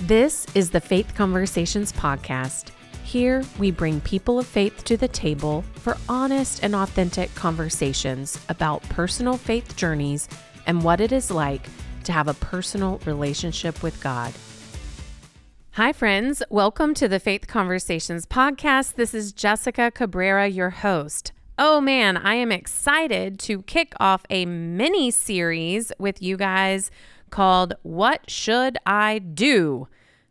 This is the Faith Conversations podcast. Here, we bring people of faith to the table for honest and authentic conversations about personal faith journeys and what it is like to have a personal relationship with God. Hi, friends. Welcome to the Faith Conversations podcast. This is Jessica Cabrera, your host. Oh man, I am excited to kick off a mini series with you guys called What Should I Do?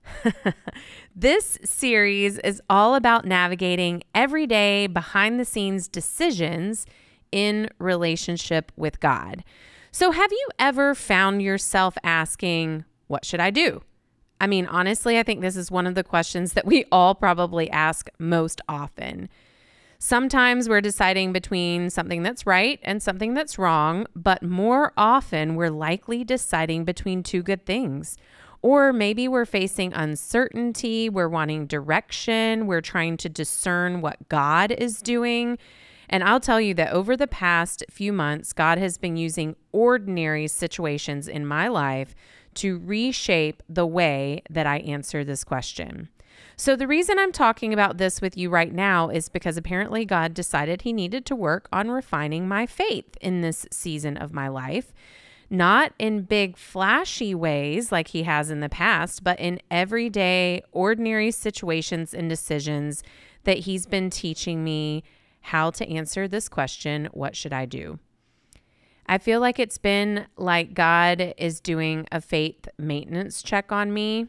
This series is all about navigating everyday behind the scenes decisions in relationship with God. So have you ever found yourself asking, what should I do? I mean, honestly, I think this is one of the questions that we all probably ask most often. Sometimes we're deciding between something that's right and something that's wrong, but more often we're likely deciding between two good things. Or maybe we're facing uncertainty, we're wanting direction, we're trying to discern what God is doing. And I'll tell you that over the past few months, God has been using ordinary situations in my life to reshape the way that I answer this question. So the reason I'm talking about this with you right now is because apparently God decided he needed to work on refining my faith in this season of my life, not in big flashy ways like he has in the past, but in everyday, ordinary situations and decisions that he's been teaching me how to answer this question, what should I do? I feel like it's been like God is doing a faith maintenance check on me.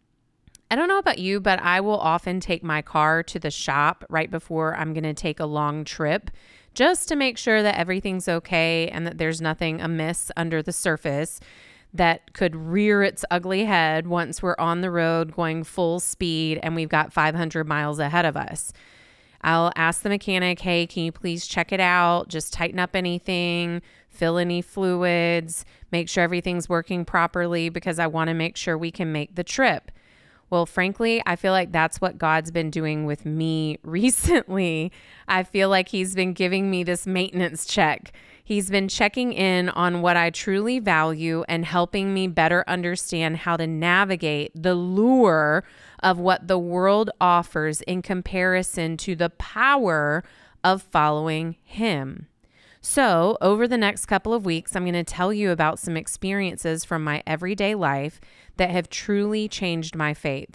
I don't know about you, but I will often take my car to the shop right before I'm going to take a long trip just to make sure that everything's okay and that there's nothing amiss under the surface that could rear its ugly head once we're on the road going full speed and we've got 500 miles ahead of us. I'll ask the mechanic, hey, can you please check it out? Just tighten up anything, fill any fluids, make sure everything's working properly because I want to make sure we can make the trip. Well, frankly, I feel like that's what God's been doing with me recently. I feel like he's been giving me this maintenance check. He's been checking in on what I truly value and helping me better understand how to navigate the lure of what the world offers in comparison to the power of following him. So over the next couple of weeks, I'm going to tell you about some experiences from my everyday life that have truly changed my faith.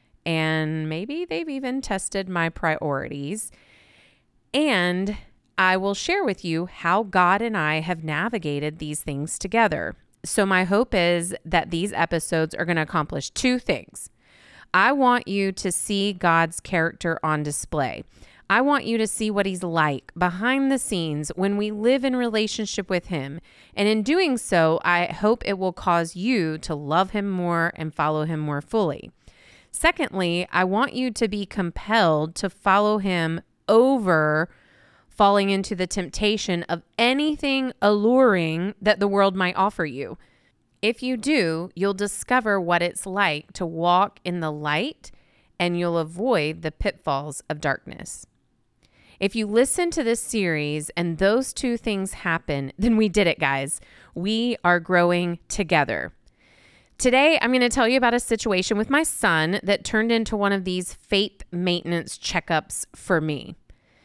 And maybe they've even tested my priorities. And I will share with you how God and I have navigated these things together. So my hope is that these episodes are going to accomplish two things. I want you to see God's character on display. I want you to see what he's like behind the scenes when we live in relationship with him. And in doing so, I hope it will cause you to love him more and follow him more fully. Secondly, I want you to be compelled to follow him over falling into the temptation of anything alluring that the world might offer you. If you do, you'll discover what it's like to walk in the light and you'll avoid the pitfalls of darkness. If you listen to this series and those two things happen, then we did it, guys. We are growing together. Today, I'm going to tell you about a situation with my son that turned into one of these faith maintenance checkups for me.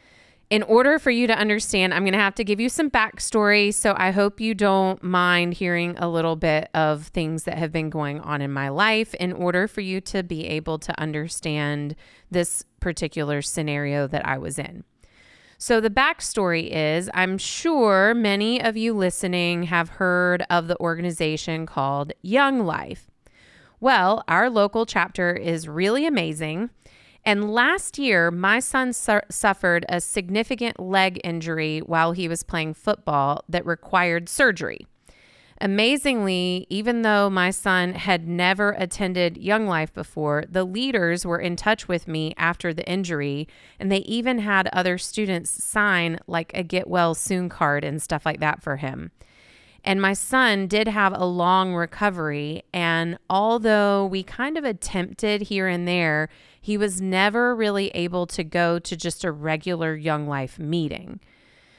In order for you to understand, I'm going to have to give you some backstory, so I hope you don't mind hearing a little bit of things that have been going on in my life in order for you to be able to understand this particular scenario that I was in. So the backstory is, I'm sure many of you listening have heard of the organization called Young Life. Well, our local chapter is really amazing. And last year, my son suffered a significant leg injury while he was playing football that required surgery. Amazingly, even though my son had never attended Young Life before, the leaders were in touch with me after the injury, and they even had other students sign like a get well soon card and stuff like that for him. And my son did have a long recovery, and although we kind of attempted here and there, he was never really able to go to just a regular Young Life meeting.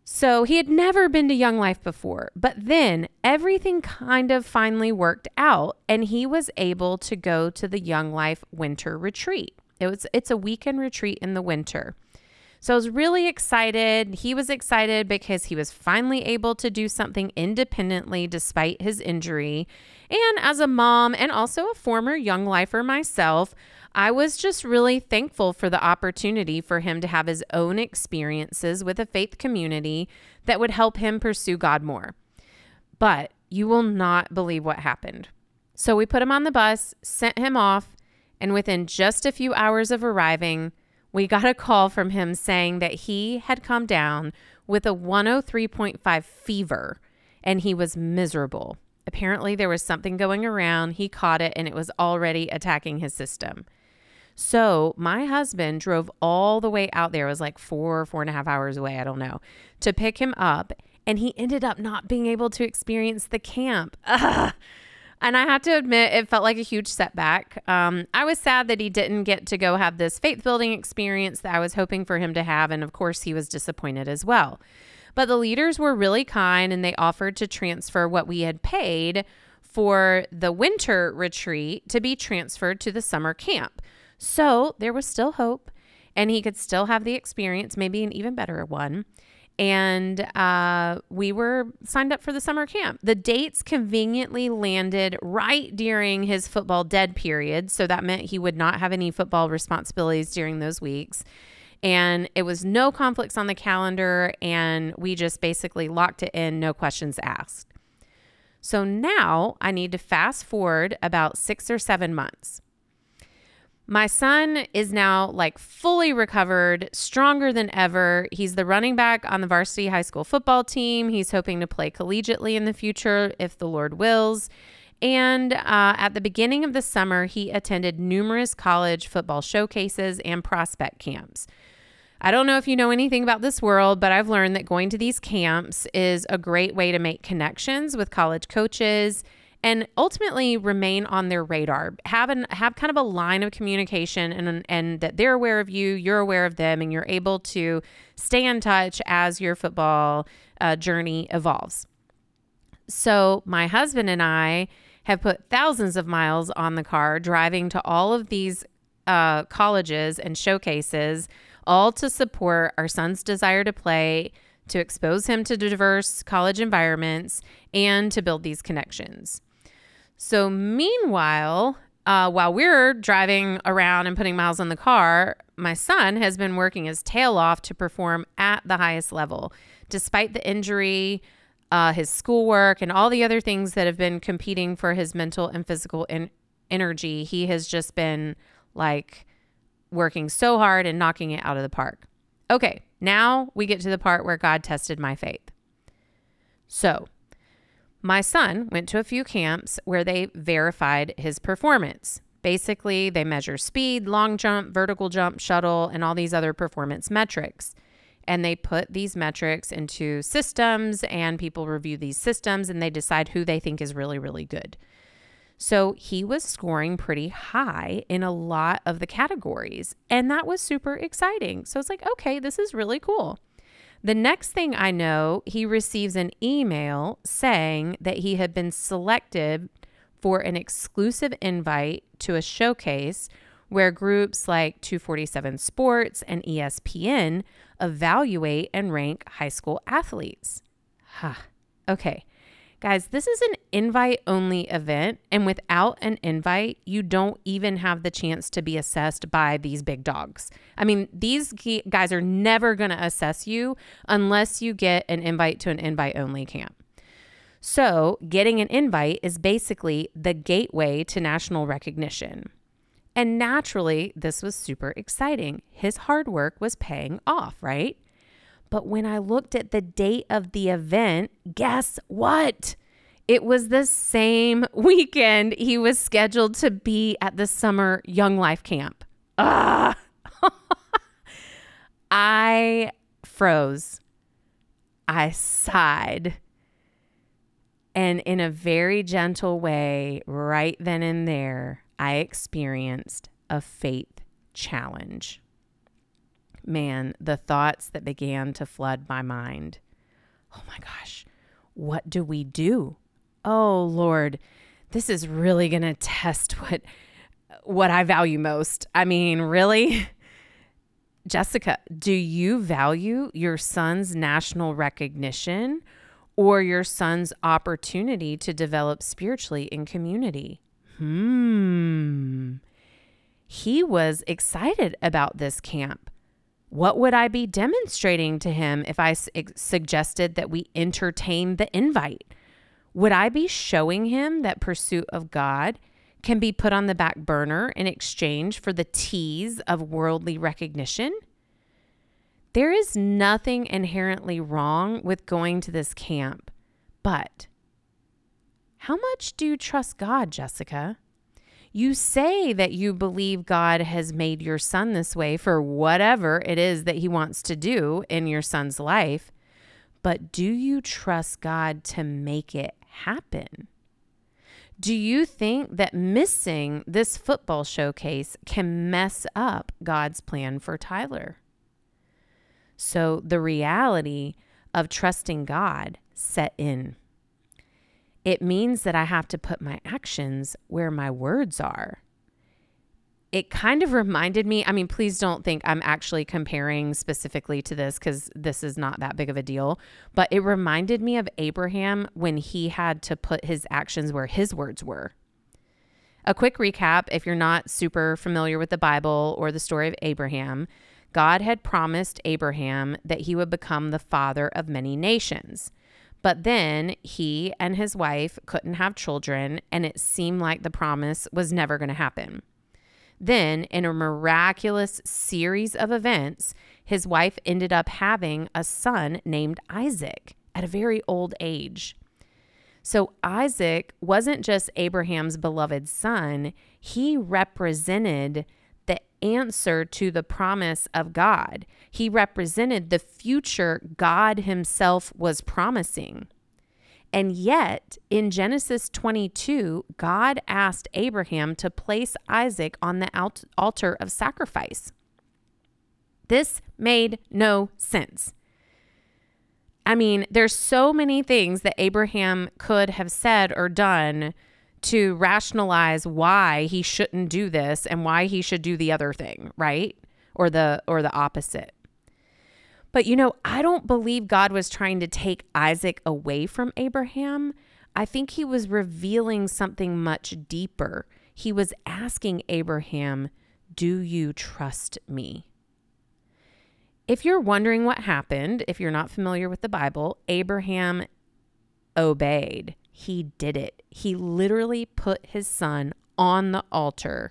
So he had never been to Young Life before, but then everything kind of finally worked out and he was able to go to the Young Life winter retreat. It's a weekend retreat in the winter. So I was really excited. He was excited because he was finally able to do something independently despite his injury. And as a mom and also a former Young Lifer myself, I was just really thankful for the opportunity for him to have his own experiences with a faith community that would help him pursue God more. But you will not believe what happened. So we put him on the bus, sent him off, and within just a few hours of arriving, we got a call from him saying that he had come down with a 103.5 fever and he was miserable. Apparently there was something going around. He caught it and it was already attacking his system. So my husband drove all the way out there. It was like 4.5 hours away. I don't know, to pick him up. And he ended up not being able to experience the camp. Ugh. And I have to admit, it felt like a huge setback. I was sad that he didn't get to go have this faith building experience that I was hoping for him to have. And of course, he was disappointed as well. But the leaders were really kind and they offered to transfer what we had paid for the winter retreat to be transferred to the summer camp. So there was still hope and he could still have the experience, maybe an even better one. And we were signed up for the summer camp. The dates conveniently landed right during his football dead period. So that meant he would not have any football responsibilities during those weeks. And it was no conflicts on the calendar. And we just basically locked it in, no questions asked. So now I need to fast forward about 6 or 7 months. My son is now like fully recovered, stronger than ever. He's the running back on the varsity high school football team. He's hoping to play collegiately in the future if the Lord wills. And at the beginning of the summer, he attended numerous college football showcases and prospect camps. I don't know if you know anything about this world, but I've learned that going to these camps is a great way to make connections with college coaches and ultimately remain on their radar. Have kind of a line of communication and that they're aware of you, you're aware of them, and you're able to stay in touch as your football journey evolves. So my husband and I have put thousands of miles on the car driving to all of these colleges and showcases, all to support our son's desire to play, to expose him to diverse college environments, and to build these connections. So meanwhile, while we're driving around and putting miles on the car, my son has been working his tail off to perform at the highest level. Despite the injury, his schoolwork, and all the other things that have been competing for his mental and physical energy, he has just been like working so hard and knocking it out of the park. Okay, now we get to the part where God tested my faith. So my son went to a few camps where they verified his performance. Basically, they measure speed, long jump, vertical jump, shuttle, and all these other performance metrics. And they put these metrics into systems and people review these systems and they decide who they think is really, really good. So he was scoring pretty high in a lot of the categories and that was super exciting. So it's like, okay, this is really cool. The next thing I know, he receives an email saying that he had been selected for an exclusive invite to a showcase where groups like 247 Sports and ESPN evaluate and rank high school athletes. Okay. Guys, this is an invite-only event, and without an invite, you don't even have the chance to be assessed by these big dogs. I mean, these guys are never going to assess you unless you get an invite to an invite-only camp. So getting an invite is basically the gateway to national recognition. And naturally, this was super exciting. His hard work was paying off, right? But when I looked at the date of the event, guess what? It was the same weekend he was scheduled to be at the summer Young Life camp. I froze. I sighed. And in a very gentle way, right then and there, I experienced a faith challenge. Man, the thoughts that began to flood my mind. oh my gosh, what do we do? Oh Lord, this is really going to test what I value most. I mean, really? Jessica, do you value your son's national recognition or your son's opportunity to develop spiritually in community? He was excited about this camp. What would I be demonstrating to him if I suggested that we entertain the invite? Would I be showing him that pursuit of God can be put on the back burner in exchange for the tease of worldly recognition? There is nothing inherently wrong with going to this camp, but how much do you trust God, Jessica? You say that you believe God has made your son this way for whatever it is that he wants to do in your son's life, but do you trust God to make it happen? Do you think that missing this football showcase can mess up God's plan for Tyler? So the reality of trusting God set in. It means that I have to put my actions where my words are. It kind of reminded me, I mean, please don't think I'm actually comparing specifically to this because this is not that big of a deal, but it reminded me of Abraham when he had to put his actions where his words were. A quick recap, if you're not super familiar with the Bible or the story of Abraham, God had promised Abraham that he would become the father of many nations. But then he and his wife couldn't have children, and it seemed like the promise was never going to happen. Then, in a miraculous series of events, his wife ended up having a son named Isaac at a very old age. So Isaac wasn't just Abraham's beloved son, he represented the answer to the promise of God. He represented the future God himself was promising. And yet, in Genesis 22, God asked Abraham to place Isaac on the altar of sacrifice. This made no sense. I mean, there's so many things that Abraham could have said or done to rationalize why he shouldn't do this and why he should do the other thing, right? Or the opposite. But I don't believe God was trying to take Isaac away from Abraham. I think he was revealing something much deeper. He was asking Abraham, do you trust me? If you're wondering what happened, if you're not familiar with the Bible, Abraham obeyed. He did it. He literally put his son on the altar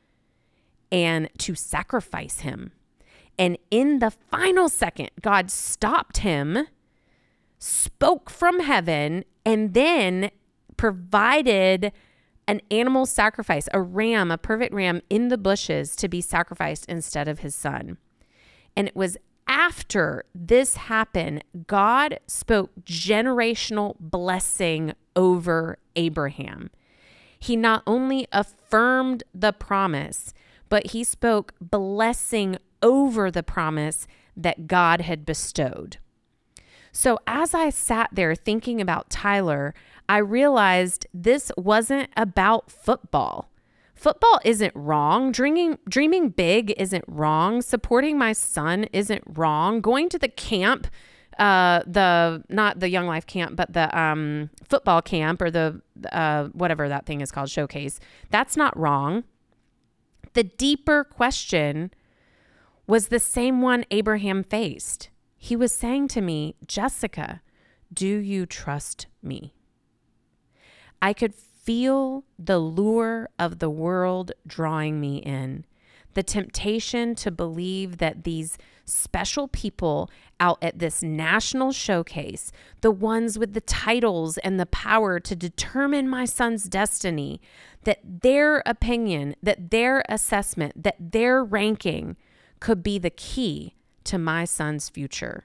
and to sacrifice him. And in the final second, God stopped him, spoke from heaven, and then provided an animal sacrifice, a ram, a perfect ram in the bushes to be sacrificed instead of his son. And it was after this happened, God spoke generational blessing over Abraham. He not only affirmed the promise, but he spoke blessing over the promise that God had bestowed. So as I sat there thinking about Tyler, I realized this wasn't about football. Football isn't wrong. Dreaming big isn't wrong. Supporting my son isn't wrong. Going to the camp, not the Young Life camp, but the football camp or the whatever that thing is called, showcase, that's not wrong. The deeper question was the same one Abraham faced. He was saying to me, Jessica, do you trust me? I could feel the lure of the world drawing me in, the temptation to believe that these special people out at this national showcase, the ones with the titles and the power to determine my son's destiny, that their opinion, that their assessment, that their ranking could be the key to my son's future.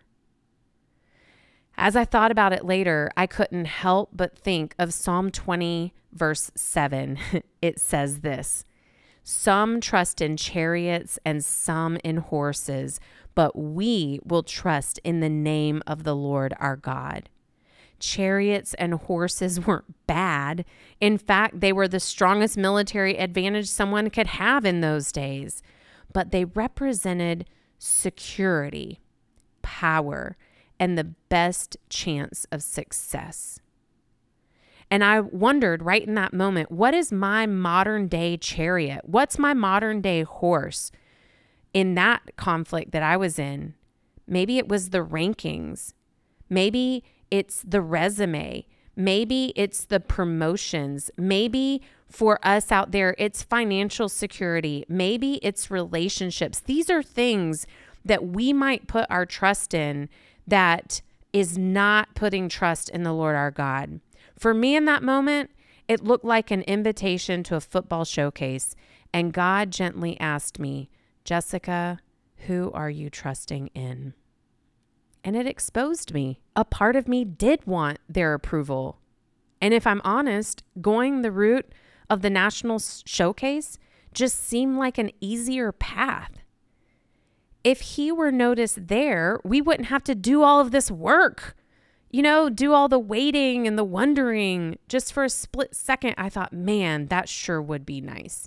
As I thought about it later, I couldn't help but think of Psalm 20, verse 7. It says this, Some trust in chariots and some in horses, but we will trust in the name of the Lord our God. Chariots and horses weren't bad. In fact, they were the strongest military advantage someone could have in those days, but they represented security, power, and the best chance of success. And I wondered right in that moment, what is my modern day chariot? What's my modern day horse in that conflict that I was in? Maybe it was the rankings. Maybe it's the resume. Maybe it's the promotions. Maybe for us out there, it's financial security. Maybe it's relationships. These are things that we might put our trust in that is not putting trust in the Lord our God. For me in that moment, it looked like an invitation to a football showcase, and God gently asked me, Jessica, who are you trusting in? And it exposed me. A part of me did want their approval. And if I'm honest, going the route of the national showcase just seemed like an easier path. If he were noticed there, we wouldn't have to do all of this work. Do all the waiting and the wondering. Just for a split second, I thought, man, that sure would be nice.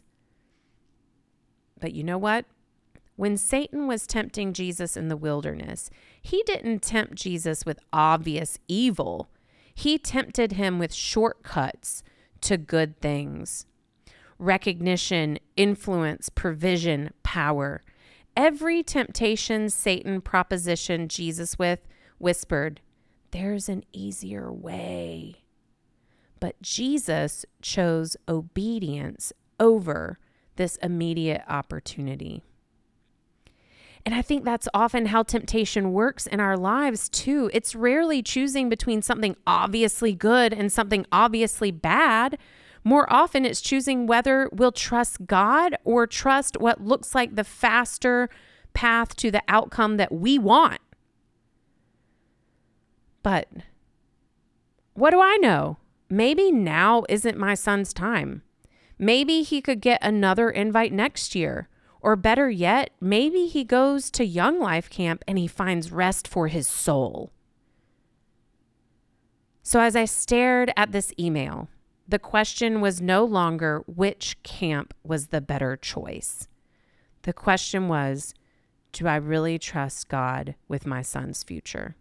But you know what? When Satan was tempting Jesus in the wilderness, he didn't tempt Jesus with obvious evil. He tempted him with shortcuts to good things. Recognition, influence, provision, power. Every temptation Satan propositioned Jesus with whispered, there's an easier way. But Jesus chose obedience over this immediate opportunity. And I think that's often how temptation works in our lives too. It's rarely choosing between something obviously good and something obviously bad. More often it's choosing whether we'll trust God or trust what looks like the faster path to the outcome that we want. But what do I know? Maybe now isn't my son's time. Maybe he could get another invite next year. Or better yet, maybe he goes to Young Life Camp and he finds rest for his soul. So as I stared at this email, the question was no longer which camp was the better choice. The question was, do I really trust God with my son's future?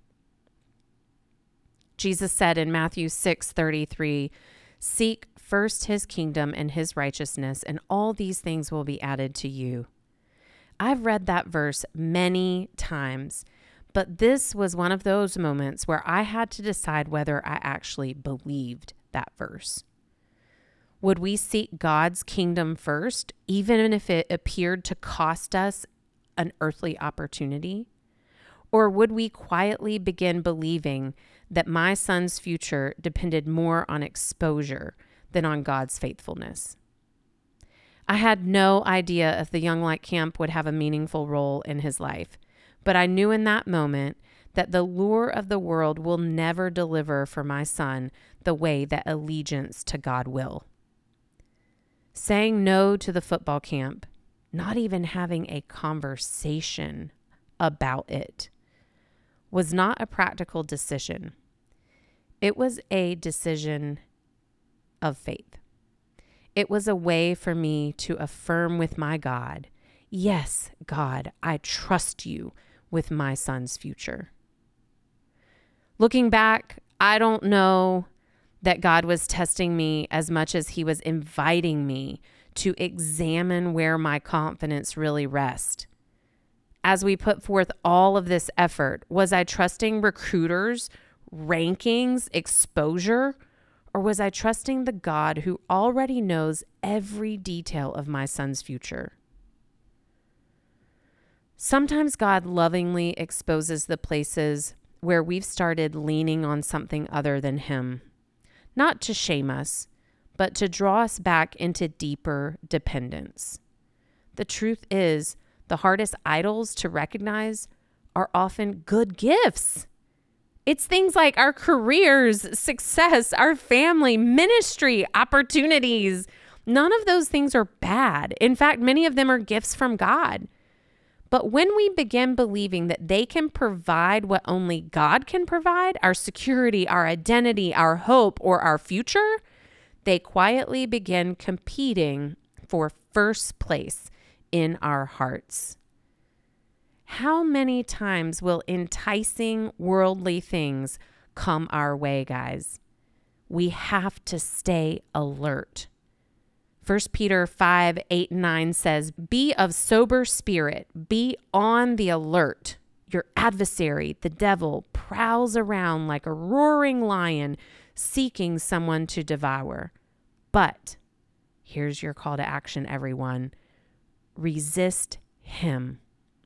Jesus said in Matthew 6:33, seek first his kingdom and his righteousness, and all these things will be added to you. I've read that verse many times, but this was one of those moments where I had to decide whether I actually believed that verse. Would we seek God's kingdom first, even if it appeared to cost us an earthly opportunity? Or would we quietly begin believing that my son's future depended more on exposure than on God's faithfulness? I had no idea if the Young Life Camp would have a meaningful role in his life, but I knew in that moment that the lure of the world will never deliver for my son the way that allegiance to God will. Saying no to the football camp, not even having a conversation about it, was not a practical decision. It was a decision of faith. It was a way for me to affirm with my God, yes, God, I trust you with my son's future. Looking back, I don't know that God was testing me as much as he was inviting me to examine where my confidence really rests. As we put forth all of this effort, was I trusting recruiters, rankings, exposure? Or was I trusting the God who already knows every detail of my son's future? Sometimes God lovingly exposes the places where we've started leaning on something other than him, not to shame us, but to draw us back into deeper dependence. The truth is, the hardest idols to recognize are often good gifts. It's things like our careers, success, our family, ministry, opportunities. None of those things are bad. In fact, many of them are gifts from God. But when we begin believing that they can provide what only God can provide, our security, our identity, our hope, or our future, they quietly begin competing for first place in our hearts. How many times will enticing worldly things come our way, guys? We have to stay alert. 1 Peter 5:8-9 says, "Be of sober spirit, be on the alert. Your adversary, the devil, prowls around like a roaring lion, seeking someone to devour. But," here's your call to action, everyone, "resist him."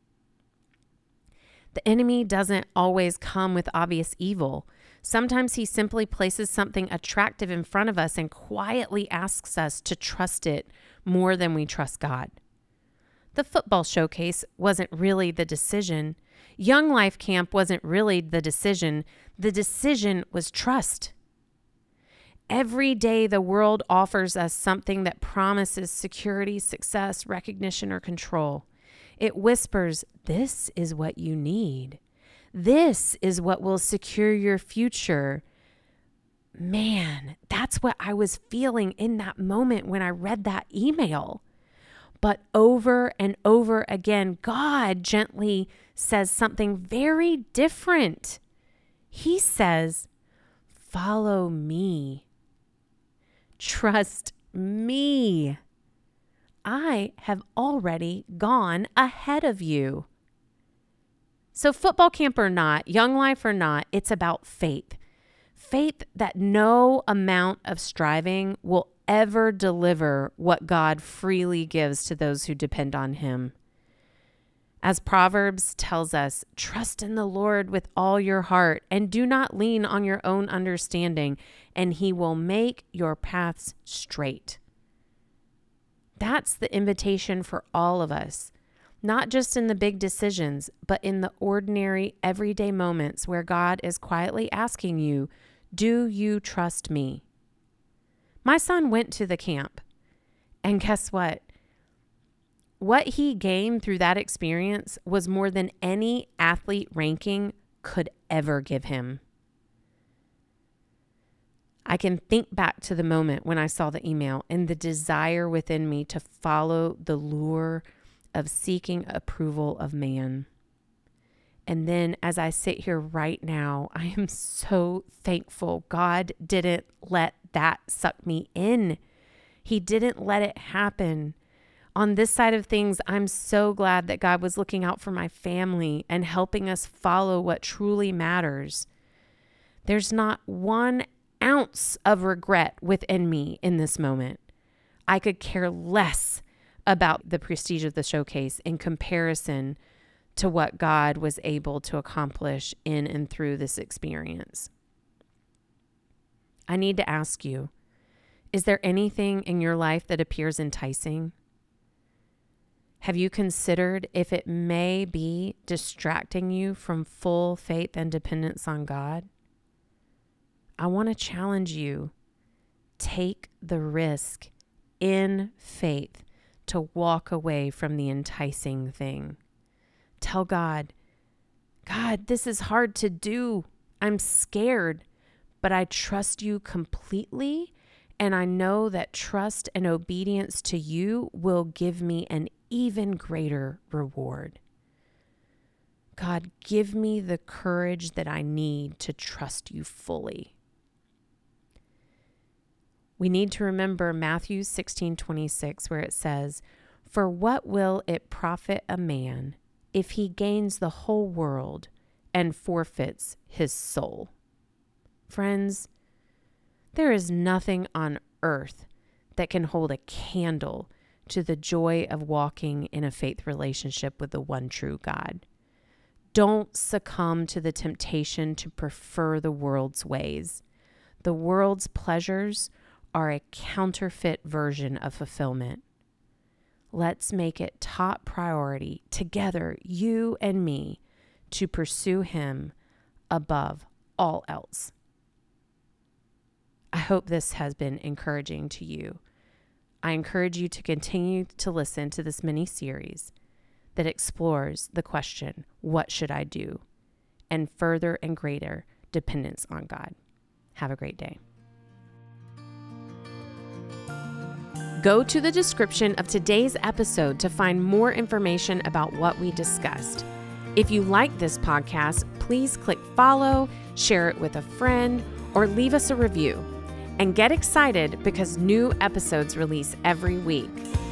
The enemy doesn't always come with obvious evil. Sometimes he simply places something attractive in front of us and quietly asks us to trust it more than we trust God. The football showcase wasn't really the decision. Young Life Camp wasn't really the decision. The decision was trust. Every day the world offers us something that promises security, success, recognition, or control. It whispers, "This is what you need. This is what will secure your future." Man, that's what I was feeling in that moment when I read that email. But over and over again, God gently says something very different. He says, "Follow me. Trust me. I have already gone ahead of you." So football camp or not, Young Life or not, it's about faith. Faith that no amount of striving will ever deliver what God freely gives to those who depend on him. As Proverbs tells us, trust in the Lord with all your heart and do not lean on your own understanding, and he will make your paths straight. That's the invitation for all of us, not just in the big decisions, but in the ordinary, everyday moments where God is quietly asking you, do you trust me? My son went to the camp, and guess what? What he gained through that experience was more than any athlete ranking could ever give him. I can think back to the moment when I saw the email and the desire within me to follow the lure of seeking approval of man. And then as I sit here right now, I am so thankful God didn't let that suck me in. He didn't let it happen. On this side of things, I'm so glad that God was looking out for my family and helping us follow what truly matters. There's not 1 ounce of regret within me in this moment. I could care less about the prestige of the showcase in comparison to what God was able to accomplish in and through this experience. I need to ask you, is there anything in your life that appears enticing? Have you considered if it may be distracting you from full faith and dependence on God? I want to challenge you. Take the risk in faith to walk away from the enticing thing. Tell God, "God, this is hard to do. I'm scared, but I trust you completely, and I know that trust and obedience to you will give me an even greater reward. God, give me the courage that I need to trust you fully." We need to remember Matthew 16:26, where it says, "For what will it profit a man if he gains the whole world and forfeits his soul?" Friends, there is nothing on earth that can hold a candle to the joy of walking in a faith relationship with the one true God. Don't succumb to the temptation to prefer the world's ways. The world's pleasures are a counterfeit version of fulfillment. Let's make it top priority together, you and me, to pursue him above all else. I hope this has been encouraging to you. I encourage you to continue to listen to this mini series that explores the question, what should I do? And further and greater dependence on God. Have a great day. Go to the description of today's episode to find more information about what we discussed. If you like this podcast, please click follow, share it with a friend, or leave us a review. And get excited because new episodes release every week.